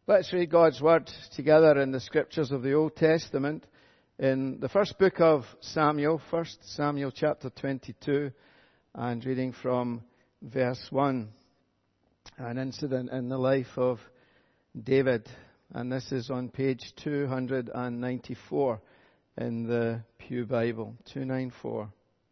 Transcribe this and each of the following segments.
Let's read God's Word together in the Scriptures of the Old Testament in the first book of Samuel, 1 Samuel chapter 22, and reading from verse 1. An incident in the life of David, and this is on page 294 in the Pew Bible, 294.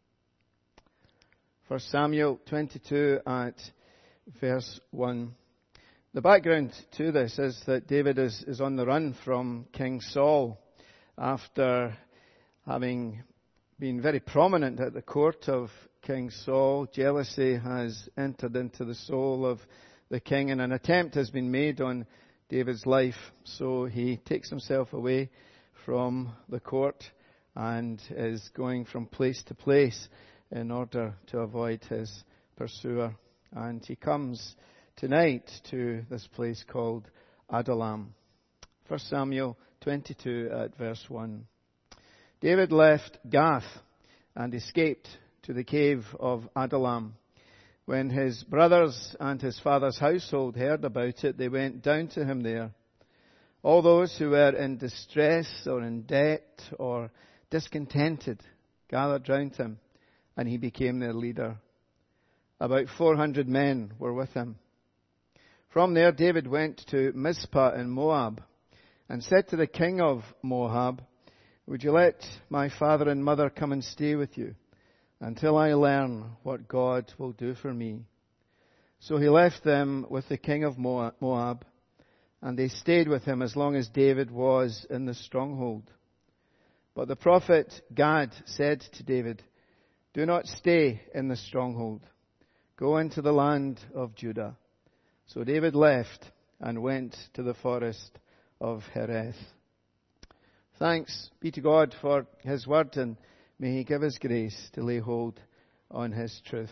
1 Samuel 22 at verse 1. The background to this is that David is on the run from King Saul after having been very prominent at the court of King Saul. Jealousy has entered into the soul of the king, and an attempt has been made on David's life. So he takes himself away from the court and is going from place to place in order to avoid his pursuer. And he comes tonight to this place called Adullam. 1 Samuel 22 at verse 1. David left Gath and escaped to the cave of Adullam. When his brothers and his father's household heard about it, they went down to him there. All those who were in distress or in debt or discontented gathered round him, and he became their leader. About 400 men were with him. From there, David went to Mizpah in Moab and said to the king of Moab, "Would you let my father and mother come and stay with you until I learn what God will do for me?" So he left them with the king of Moab, and they stayed with him as long as David was in the stronghold. But the prophet Gad said to David, "Do not stay in the stronghold. Go into the land of Judah." So David left and went to the forest of Hereth. Thanks be to God for His word, and may He give us grace to lay hold on His truth.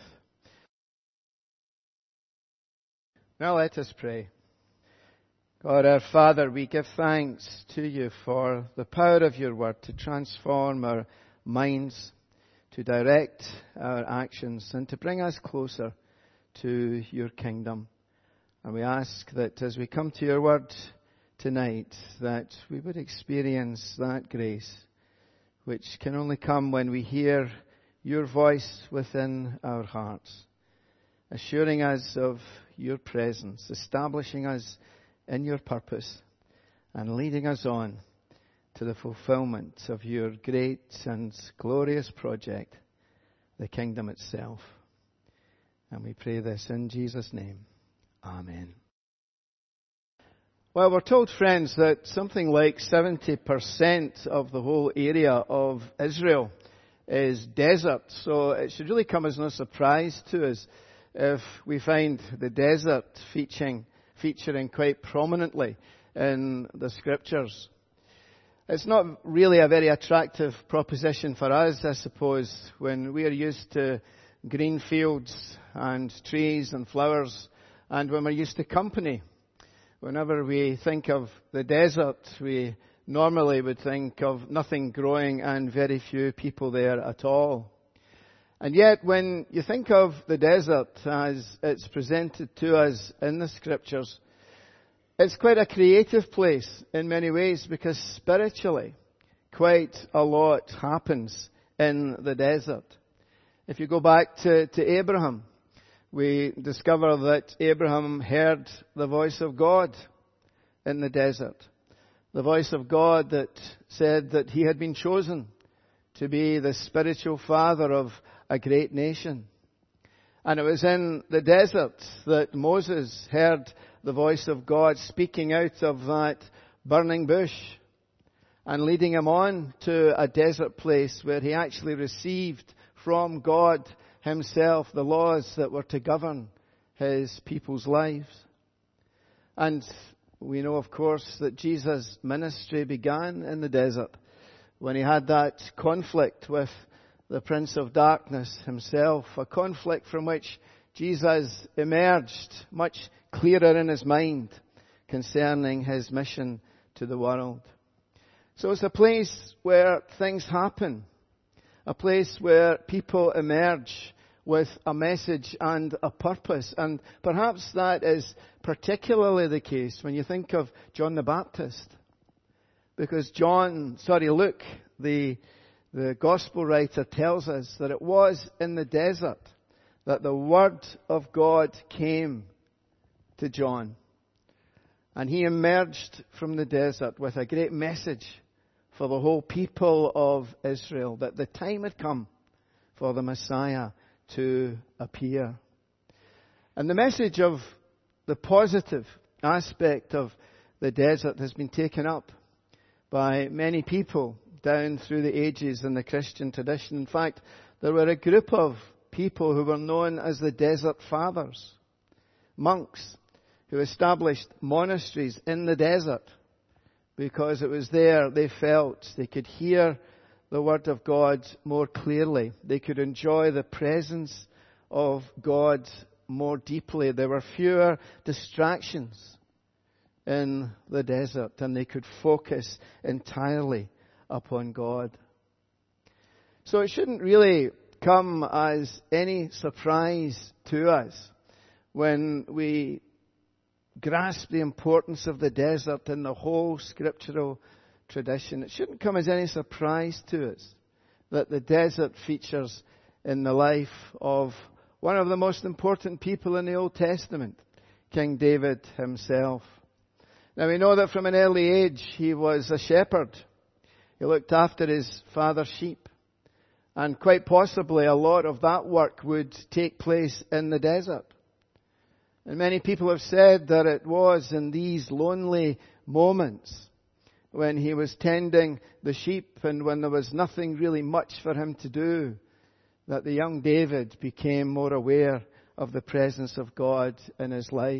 Now let us pray. God our Father, we give thanks to You for the power of Your word to transform our minds, to direct our actions, and to bring us closer to Your kingdom. And we ask that as we come to Your word tonight, that we would experience that grace, which can only come when we hear Your voice within our hearts, assuring us of Your presence, establishing us in Your purpose, and leading us on to the fulfillment of Your great and glorious project, the kingdom itself. And we pray this in Jesus' name. Amen. Well, we're told, friends, that something like 70% of the whole area of Israel is desert. So it should really come as no surprise to us if we find the desert featuring quite prominently in the Scriptures. It's not really a very attractive proposition for us, I suppose, when we are used to green fields and trees and flowers, and when we're used to company. Whenever we think of the desert, we normally would think of nothing growing and very few people there at all. And yet, when you think of the desert as it's presented to us in the Scriptures, it's quite a creative place in many ways, because spiritually, quite a lot happens in the desert. If you go back to Abraham, we discover that Abraham heard the voice of God in the desert. The voice of God that said that he had been chosen to be the spiritual father of a great nation. And it was in the desert that Moses heard the voice of God speaking out of that burning bush and leading him on to a desert place where he actually received from God Himself the laws that were to govern His people's lives. And we know, of course, that Jesus' ministry began in the desert when He had that conflict with the Prince of Darkness himself, a conflict from which Jesus emerged much clearer in His mind concerning His mission to the world. So it's a place where things happen, a place where people emerge with a message and a purpose. And perhaps that is particularly the case when you think of John the Baptist. Because Luke, the gospel writer, tells us that it was in the desert that the Word of God came to John. And he emerged from the desert with a great message for the whole people of Israel, that the time had come for the Messiah to appear. And the message of the positive aspect of the desert has been taken up by many people down through the ages in the Christian tradition. In fact, there were a group of people who were known as the Desert Fathers, monks who established monasteries in the desert because it was there they felt they could hear the Word of God more clearly. They could enjoy the presence of God more deeply. There were fewer distractions in the desert, and they could focus entirely upon God. So it shouldn't really come as any surprise to us when we grasp the importance of the desert in the whole scriptural tradition. It shouldn't come as any surprise to us that the desert features in the life of one of the most important people in the Old Testament, King David himself. Now we know that from an early age he was a shepherd. He looked after his father's sheep. And quite possibly a lot of that work would take place in the desert. And many people have said that it was in these lonely moments when he was tending the sheep and when there was nothing really much for him to do that the young David became more aware of the presence of God in his life.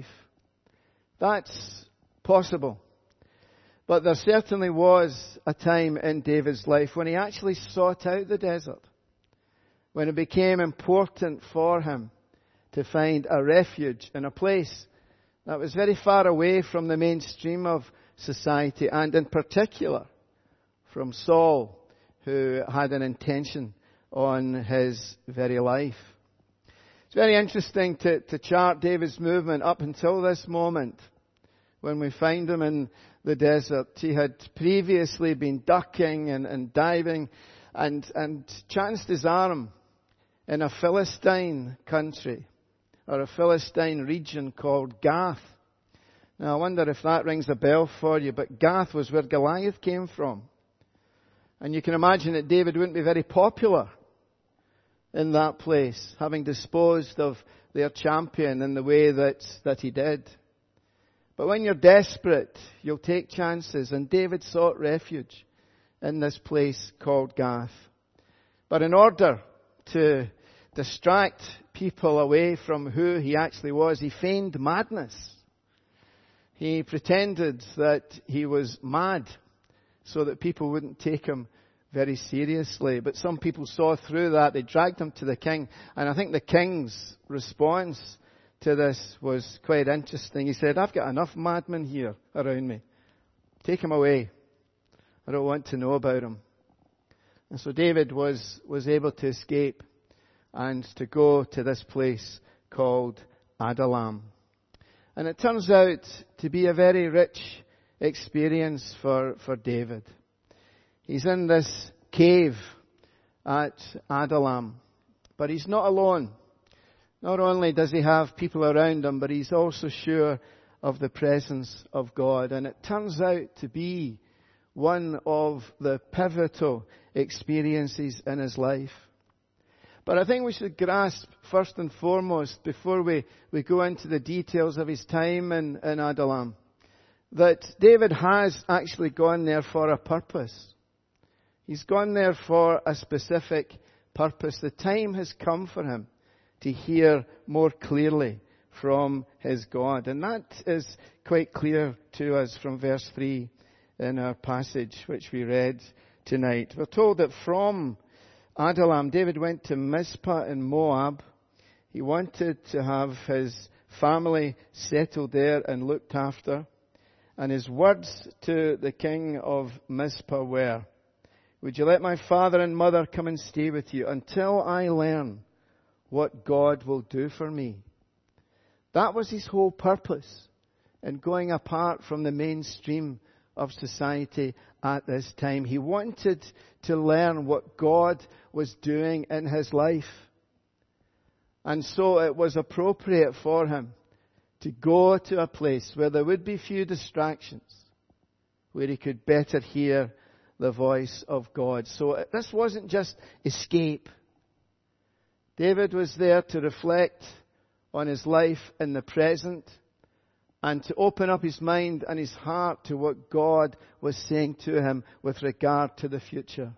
That's possible. But there certainly was a time in David's life when he actually sought out the desert, when it became important for him to find a refuge in a place that was very far away from the mainstream of society, and in particular from Saul, who had an intention on his very life. It's very interesting to chart David's movement up until this moment when we find him in the desert. He had previously been ducking and diving and chanced his arm in a Philistine country, or a Philistine region called Gath. Now I wonder if that rings a bell for you, but Gath was where Goliath came from. And you can imagine that David wouldn't be very popular in that place, having disposed of their champion in the way that he did. But when you're desperate, you'll take chances, and David sought refuge in this place called Gath. But in order to distract people away from who he actually was, he feigned madness. He pretended that he was mad so that people wouldn't take him very seriously. But some people saw through that. They dragged him to the king. And I think the king's response to this was quite interesting. He said, "I've got enough madmen here around me. Take him away. I don't want to know about him." And so David was able to escape and to go to this place called Adullam. And it turns out to be a very rich experience for David. He's in this cave at Adullam, but he's not alone. Not only does he have people around him, but he's also sure of the presence of God. And it turns out to be one of the pivotal experiences in his life. But I think we should grasp first and foremost, before we go into the details of his time in Adullam, that David has actually gone there for a purpose. He's gone there for a specific purpose. The time has come for him to hear more clearly from his God. And that is quite clear to us from verse 3 in our passage which we read tonight. We're told that from Adullam, David went to Mizpah in Moab. He wanted to have his family settled there and looked after. And his words to the king of Mizpah were, "Would you let my father and mother come and stay with you until I learn what God will do for me. That was his whole purpose in going apart from the mainstream of society at this time. He wanted to learn what God was doing in his life. And so it was appropriate for him to go to a place where there would be few distractions, where he could better hear the voice of God. So this wasn't just escape. David was there to reflect on his life in the present and to open up his mind and his heart to what God was saying to him with regard to the future.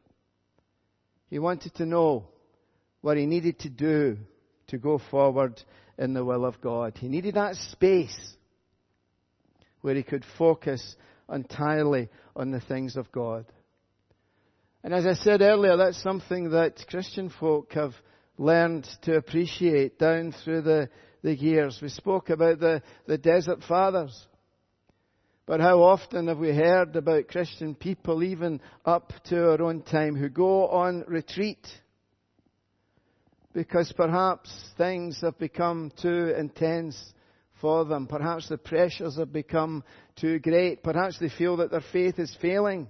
He wanted to know what he needed to do to go forward in the will of God. He needed that space where he could focus entirely on the things of God. And as I said earlier, that's something that Christian folk have learned to appreciate down through the years. We spoke about the desert fathers. But how often have we heard about Christian people, even up to our own time, who go on retreat because perhaps things have become too intense for them. Perhaps the pressures have become too great. Perhaps they feel that their faith is failing,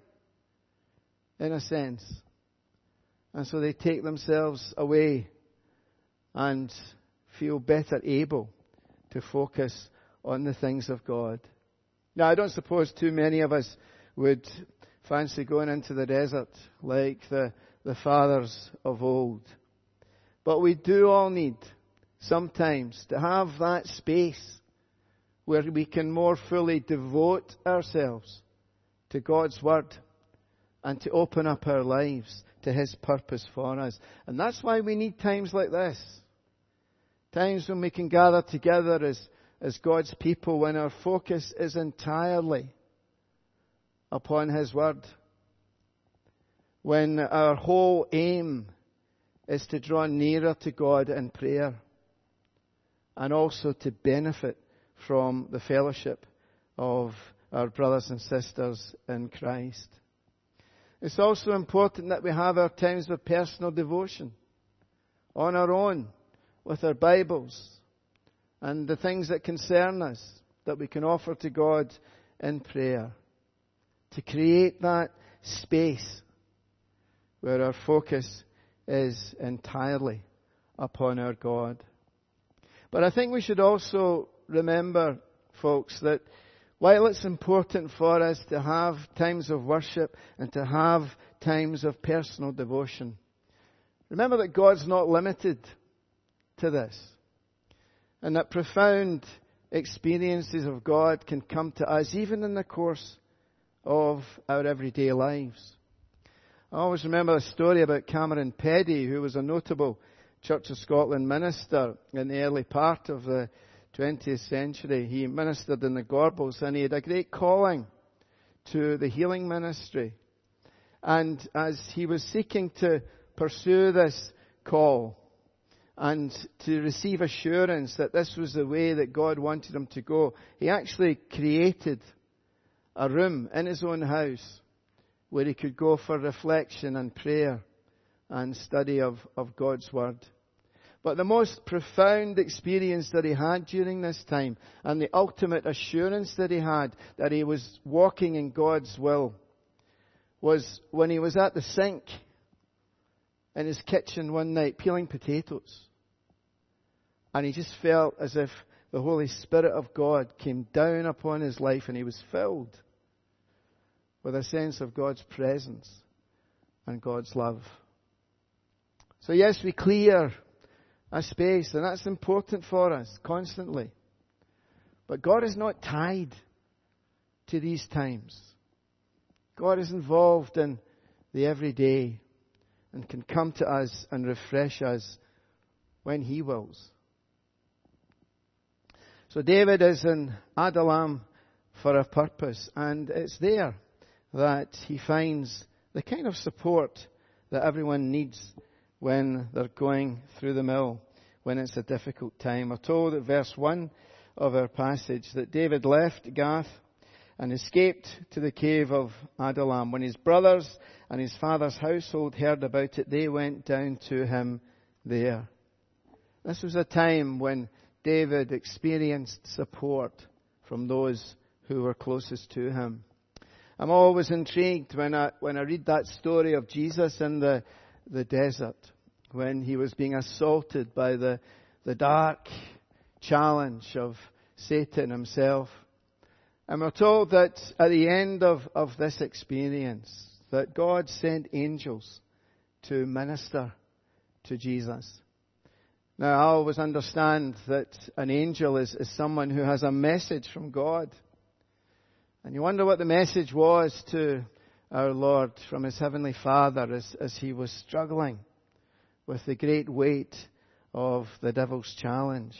in a sense. And so they take themselves away and feel better able to focus on the things of God. Now, I don't suppose too many of us would fancy going into the desert like the fathers of old. But we do all need sometimes to have that space where we can more fully devote ourselves to God's Word and to open up our lives to His purpose for us. And that's why we need times like this. Times when we can gather together as God's people, when our focus is entirely upon His Word. When our whole aim is to draw nearer to God in prayer and also to benefit from the fellowship of our brothers and sisters in Christ. It's also important that we have our times of personal devotion on our own, with our Bibles and the things that concern us that we can offer to God in prayer. To create that space where our focus is entirely upon our God. But I think we should also remember, folks, that while it's important for us to have times of worship and to have times of personal devotion, remember that God's not limited to this. And that profound experiences of God can come to us even in the course of our everyday lives. I always remember a story about Cameron Peddy, who was a notable Church of Scotland minister in the early part of the 20th century. He ministered in the Gorbals and he had a great calling to the healing ministry. And as he was seeking to pursue this call and to receive assurance that this was the way that God wanted him to go, he actually created a room in his own house where he could go for reflection and prayer and study of God's Word. But the most profound experience that he had during this time, and the ultimate assurance that he had that he was walking in God's will, was when he was at the sink in his kitchen one night peeling potatoes. And he just felt as if the Holy Spirit of God came down upon his life and he was filled with a sense of God's presence and God's love. So yes, we clear a space, and that's important for us constantly. But God is not tied to these times. God is involved in the everyday and can come to us and refresh us when He wills. So David is in Adullam for a purpose, and it's there that he finds the kind of support that everyone needs when they're going through the mill, when it's a difficult time. We're told at verse 1 of our passage that David left Gath and escaped to the cave of Adullam. When his brothers and his father's household heard about it, they went down to him there. This was a time when David experienced support from those who were closest to him. I'm always intrigued when I read that story of Jesus in the desert, when he was being assaulted by the dark challenge of Satan himself. And we're told that at the end of this experience, that God sent angels to minister to Jesus. Now, I always understand that an angel is someone who has a message from God. And you wonder what the message was to our Lord from his heavenly Father as he was struggling with the great weight of the devil's challenge.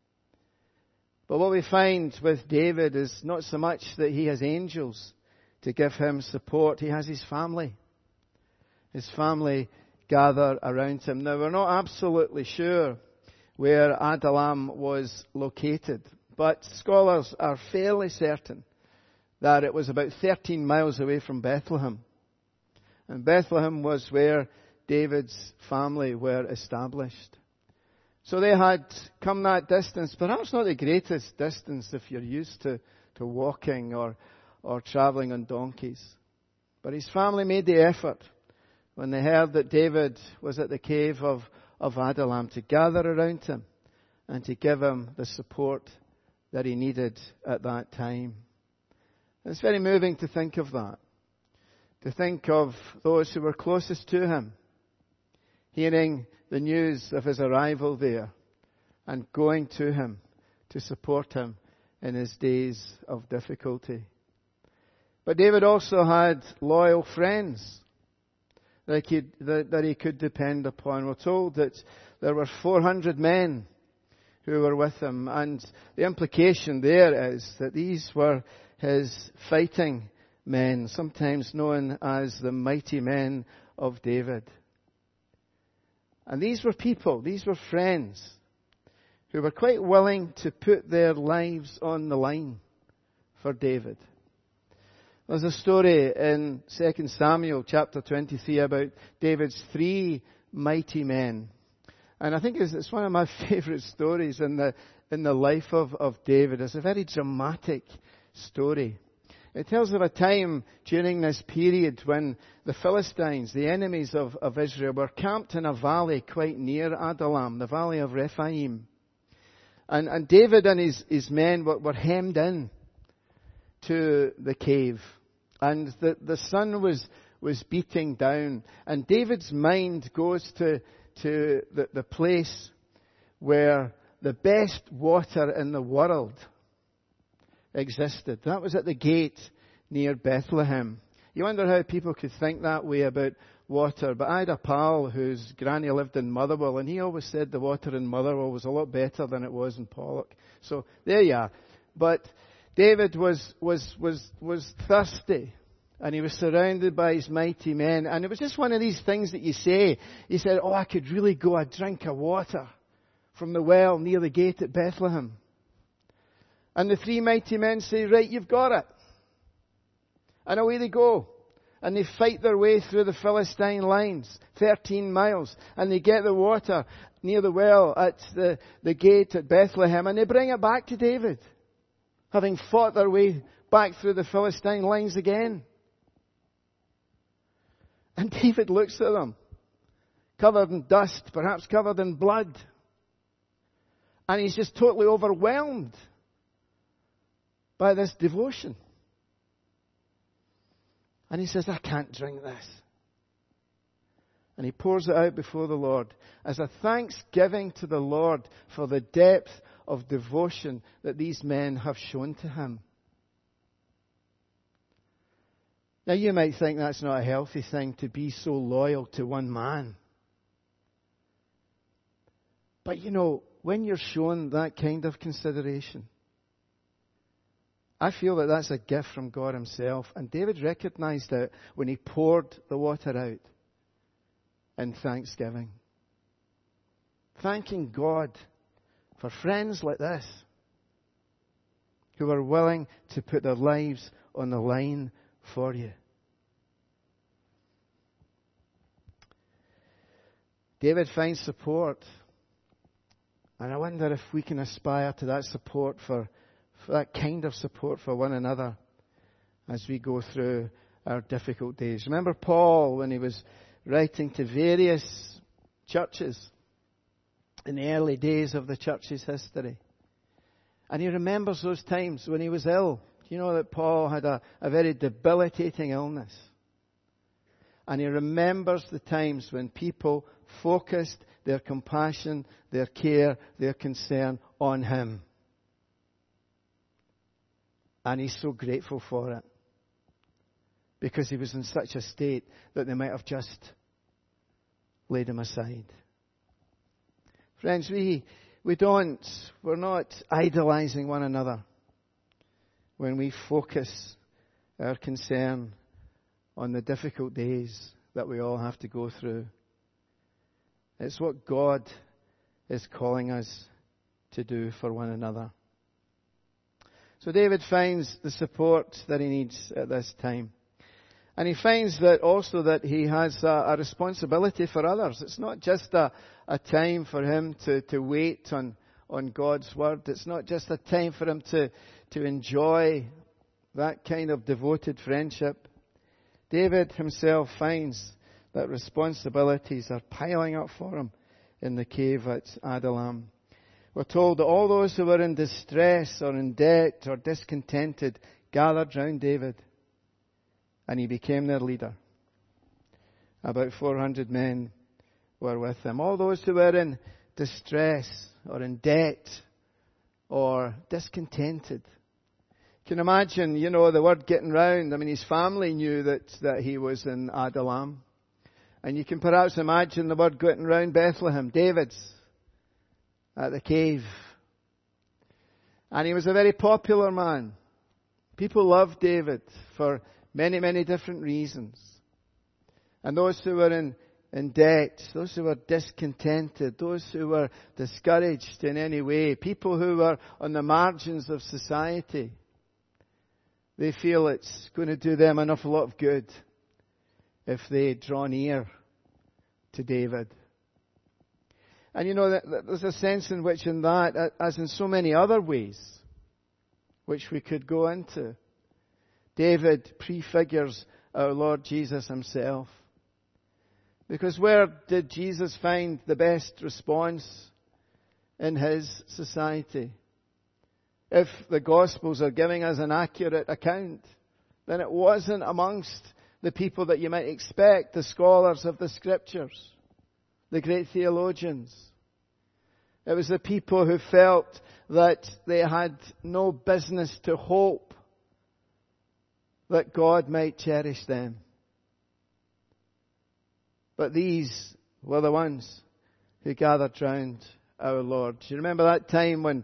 But what we find with David is not so much that he has angels to give him support. He has his family. His family gather around him. Now, we're not absolutely sure where Adullam was located, but scholars are fairly certain that it was about 13 miles away from Bethlehem. And Bethlehem was where David's family were established. So they had come that distance, perhaps not the greatest distance if you're used to walking or travelling on donkeys. But his family made the effort when they heard that David was at the cave of Adullam to gather around him and to give him the support that he needed at that time. And it's very moving to think of that. To think of those who were closest to him, hearing the news of his arrival there and going to him to support him in his days of difficulty. But David also had loyal friends that he could depend upon. We're told that there were 400 men who were with him, and the implication there is that these were his fighting men, sometimes known as the mighty men of David. And these were people, these were friends, who were quite willing to put their lives on the line for David. There's a story in 2 Samuel chapter 23 about David's 3 mighty men. And I think it's one of my favourite stories in the life of David. It's a very dramatic story. It tells of a time during this period when the Philistines, the enemies of Israel, were camped in a valley quite near Adullam, the valley of Rephaim. And David and his men were hemmed in to the cave. And the sun was beating down. And David's mind goes to the place where the best water in the world existed. That was at the gate near Bethlehem. You wonder how people could think that way about water. But I had a pal whose granny lived in Motherwell, and he always said the water in Motherwell was a lot better than it was in Pollock. So there you are. But David was thirsty, and he was surrounded by his mighty men. And it was just one of these things that you say. He said, I could really go a drink of water from the well near the gate at Bethlehem. And the 3 mighty men say, right, you've got it. And away they go. And they fight their way through the Philistine lines, 13 miles. And they get the water near the well at the gate at Bethlehem. And they bring it back to David, having fought their way back through the Philistine lines again. And David looks at them, covered in dust, perhaps covered in blood. And he's just totally overwhelmed by this devotion. And he says, I can't drink this. And he pours it out before the Lord as a thanksgiving to the Lord for the depth of devotion that these men have shown to him. Now you might think that's not a healthy thing to be so loyal to one man. But when you're shown that kind of consideration, I feel that that's a gift from God himself. And David recognized it when he poured the water out in thanksgiving. Thanking God for friends like this who are willing to put their lives on the line for you. David finds support And I wonder if we can aspire to that support for that kind of support for one another as we go through our difficult days. Remember Paul when he was writing to various churches in the early days of the church's history. And he remembers those times when he was ill. You know that Paul had a very debilitating illness. And he remembers the times when people focused their compassion, their care, their concern on him. And he's so grateful for it. Because he was in such a state that they might have just laid him aside. Friends, we're not idolizing one another when we focus our concern on the difficult days that we all have to go through. It's what God is calling us to do for one another. So David finds the support that he needs at this time. And he finds that also that he has a responsibility for others. It's not just a time for him to wait on God's word. It's not just a time for him to enjoy that kind of devoted friendship. David himself finds that responsibilities are piling up for him in the cave at Adullam. We're told that all those who were in distress or in debt or discontented gathered round David, and he became their leader. About 400 men were with him. All those who were in distress or in debt or discontented. You can imagine, the word getting round. I mean, his family knew that he was in Adullam. And you can perhaps imagine the word getting round Bethlehem, David's at the cave. And he was a very popular man. People loved David for many, many different reasons. And those who were in debt, those who were discontented, those who were discouraged in any way, people who were on the margins of society, they feel it's going to do them an awful lot of good if they draw near to David. And there's a sense in which in that, as in so many other ways, which we could go into, David prefigures our Lord Jesus himself. Because where did Jesus find the best response in his society? If the Gospels are giving us an accurate account, then it wasn't amongst the people that you might expect, the scholars of the Scriptures, the great theologians. It was the people who felt that they had no business to hope that God might cherish them. But these were the ones who gathered round our Lord. Do you remember that time when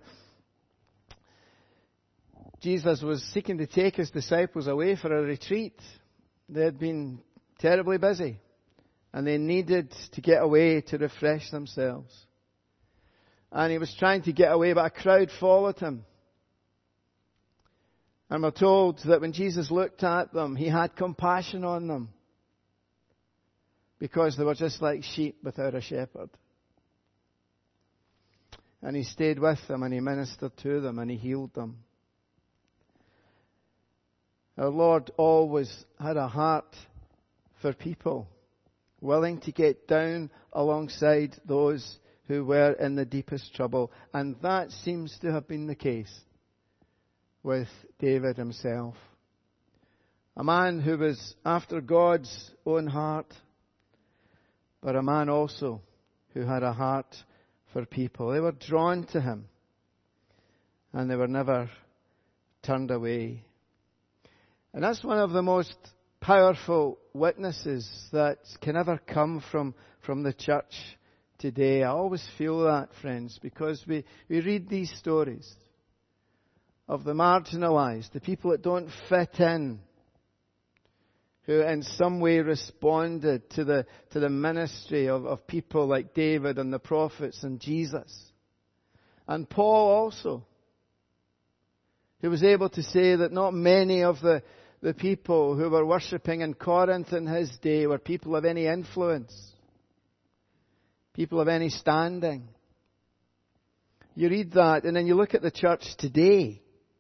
Jesus was seeking to take his disciples away for a retreat? They had been terribly busy and they needed to get away to refresh themselves. And he was trying to get away, but a crowd followed him. And we're told that when Jesus looked at them, he had compassion on them. Because they were just like sheep without a shepherd. And he stayed with them and he ministered to them and he healed them. Our Lord always had a heart for people, willing to get down alongside those who were in the deepest trouble. And that seems to have been the case with David himself. A man who was after God's own heart, but a man also who had a heart for people. They were drawn to him, and they were never turned away. And that's one of the most powerful witnesses that can ever come from the church today. I always feel that, friends, because we read these stories of the marginalized, the people that don't fit in, who in some way responded to the ministry of people like David and the prophets and Jesus. And Paul also, who was able to say that not many of the people who were worshipping in Corinth in his day were people of any influence, people of any standing. You read that, and then you look at the church today.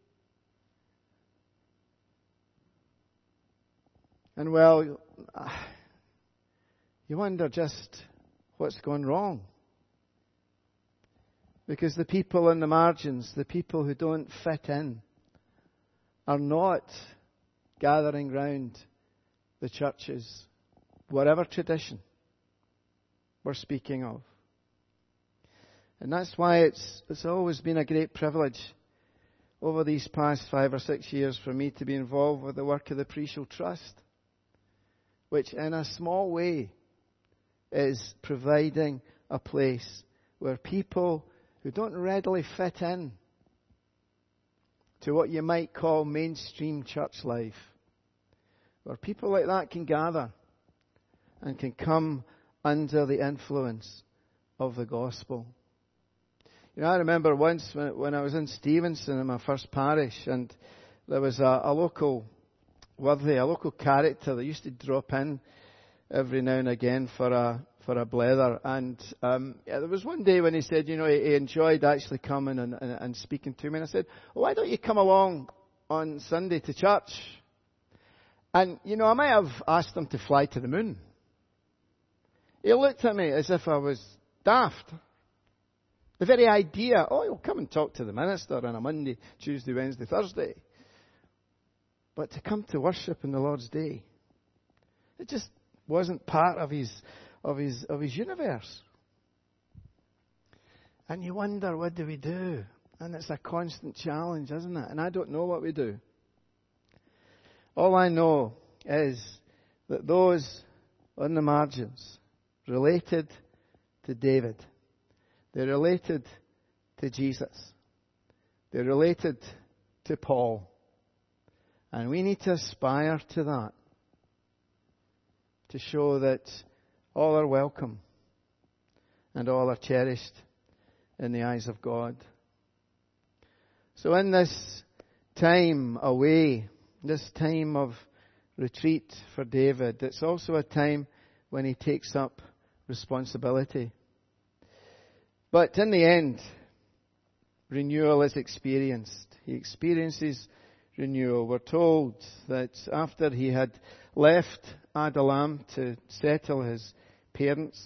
And well, you wonder just what's gone wrong. Because the people on the margins, the people who don't fit in, are not gathering round the churches, whatever tradition we're speaking of. And that's why it's always been a great privilege over these past 5 or 6 years for me to be involved with the work of the Preshill Trust, which in a small way is providing a place where people who don't readily fit in to what you might call mainstream church life, where people like that can gather and can come under the influence of the gospel. You know, I remember once when I was in Stevenson in my first parish, and there was a local worthy, a local character that used to drop in every now and again for a blether. And there was one day when he said, you know, he enjoyed actually coming and speaking to me. And I said, well, why don't you come along on Sunday to church? And, you know, I might have asked him to fly to the moon. He looked at me as if I was daft. The very idea, oh, you'll come and talk to the minister on a Monday, Tuesday, Wednesday, Thursday. But to come to worship in the Lord's day, it just wasn't part of his universe. And you wonder, what do we do? And it's a constant challenge, isn't it? And I don't know what we do. All I know is that those on the margins related to David, they're related to Jesus, they're related to Paul. And we need to aspire to that, to show that all are welcome and all are cherished in the eyes of God. So in this time away, this time of retreat for David, it's also a time when he takes up responsibility. But in the end, renewal is experienced. He experiences renewal. We're told that after he had left Adullam to settle his parents,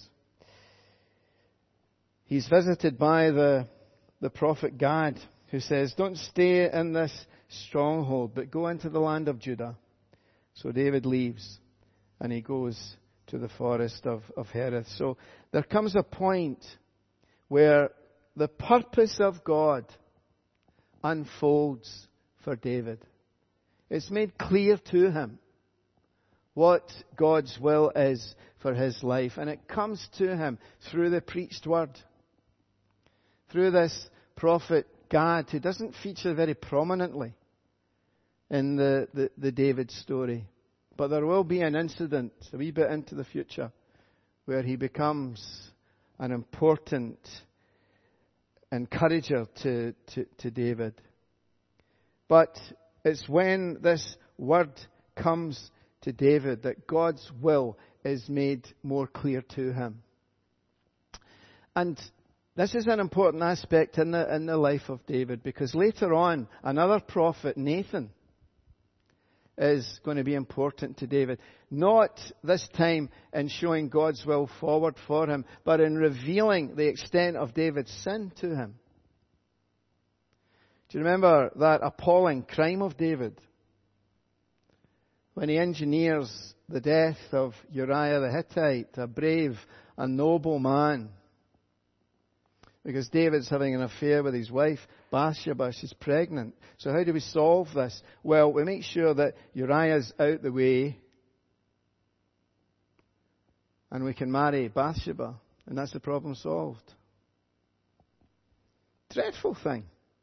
he's visited by the prophet Gad, who says, don't stay in this stronghold, but go into the land of Judah. So David leaves and he goes to the forest of Hereth. So there comes a point where the purpose of God unfolds for David. It's made clear to him what God's will is for his life. And it comes to him through the preached word. Through this prophet Gad, who doesn't feature very prominently in the David story. But there will be an incident a wee bit into the future where he becomes an important encourager to David. But it's when this word comes to David that God's will is made more clear to him. And this is an important aspect in the life of David, because later on, another prophet, Nathan, is going to be important to David. Not this time in showing God's will forward for him, but in revealing the extent of David's sin to him. Do you remember that appalling crime of David? When he engineers the death of Uriah the Hittite, a brave, a noble man. Because David's having an affair with his wife, Bathsheba. She's pregnant. So how do we solve this? Well, we make sure that Uriah's out the way and we can marry Bathsheba. And that's the problem solved. Dreadful thing.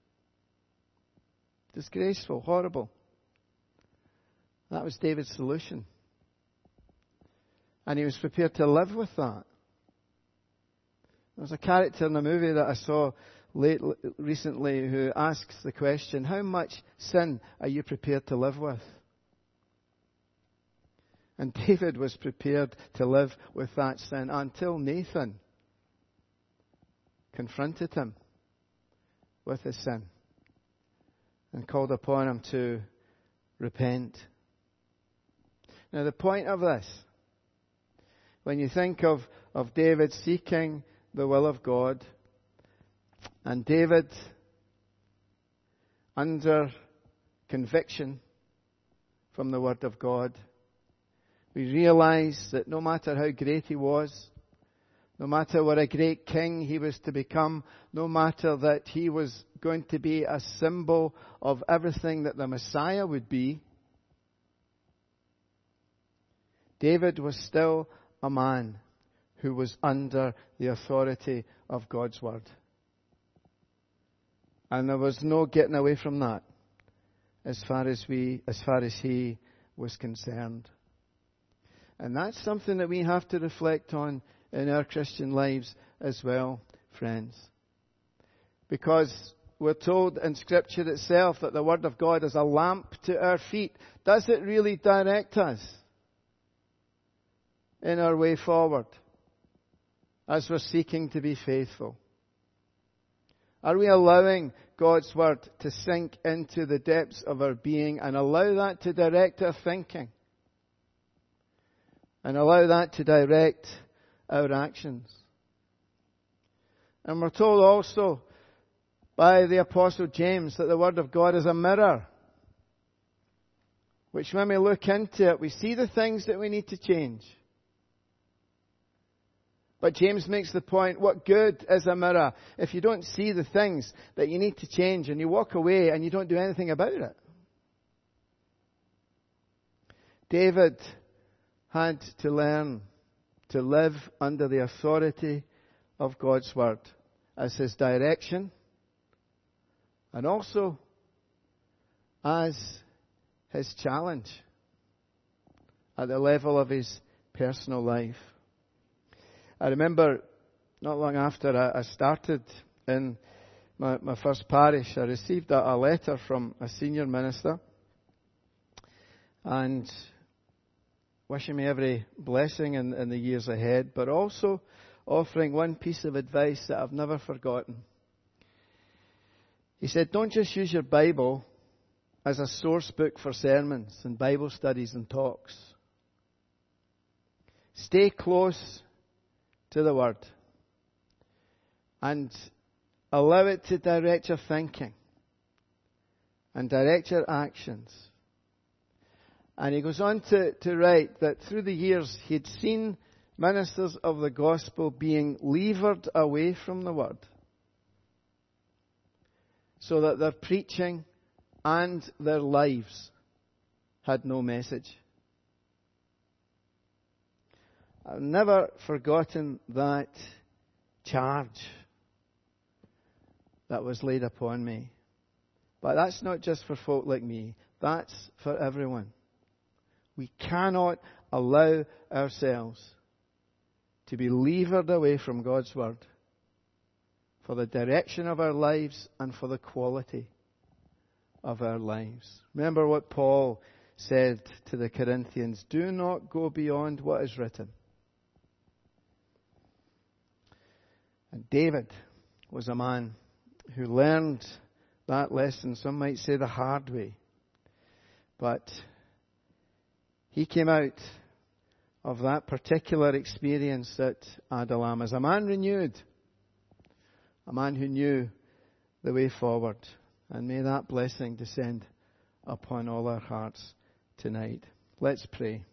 Disgraceful, horrible. That was David's solution. And he was prepared to live with that. There was a character in a movie that I saw recently who asks the question, how much sin are you prepared to live with? And David was prepared to live with that sin until Nathan confronted him with his sin and called upon him to repent. Now, the point of this, when you think of David seeking the will of God, and David under conviction from the Word of God, we realize that no matter how great he was, no matter what a great king he was to become, no matter that he was going to be a symbol of everything that the Messiah would be, David was still a man who was under the authority of God's Word. And there was no getting away from that as far as he was concerned. And that's something that we have to reflect on in our Christian lives as well, friends. Because we're told in Scripture itself that the Word of God is a lamp to our feet. Does it really direct us in our way forward as we're seeking to be faithful? Are we allowing God's Word to sink into the depths of our being and allow that to direct our thinking? And allow that to direct our actions? And we're told also by the Apostle James that the Word of God is a mirror, which when we look into it, we see the things that we need to change. But James makes the point, what good is a mirror if you don't see the things that you need to change and you walk away and you don't do anything about it? David had to learn to live under the authority of God's Word as his direction and also as his challenge at the level of his personal life. I remember not long after I started in my first parish, I received a letter from a senior minister and wishing me every blessing in the years ahead, but also offering one piece of advice that I've never forgotten. He said, don't just use your Bible as a source book for sermons and Bible studies and talks. Stay close to the Word and allow it to direct your thinking and direct your actions. And he goes on to write that through the years he'd seen ministers of the gospel being levered away from the Word so that their preaching and their lives had no message. I've never forgotten that charge that was laid upon me. But that's not just for folk like me. That's for everyone. We cannot allow ourselves to be levered away from God's Word for the direction of our lives and for the quality of our lives. Remember what Paul said to the Corinthians, do not go beyond what is written. And David was a man who learned that lesson, some might say the hard way. But he came out of that particular experience at Adullam as a man renewed, a man who knew the way forward. And may that blessing descend upon all our hearts tonight. Let's pray.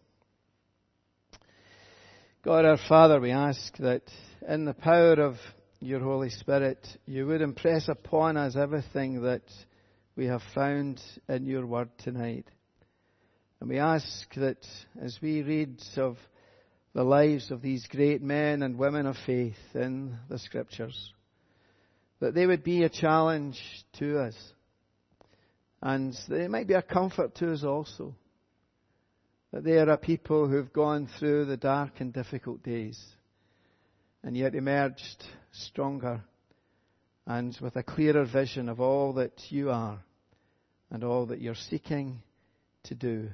God our Father, we ask that in the power of your Holy Spirit, you would impress upon us everything that we have found in your word tonight. And we ask that as we read of the lives of these great men and women of faith in the Scriptures, that they would be a challenge to us. And they might be a comfort to us also. That they are a people who've gone through the dark and difficult days and yet emerged stronger and with a clearer vision of all that you are and all that you're seeking to do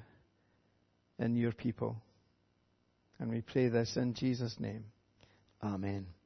in your people. And we pray this in Jesus' name. Amen.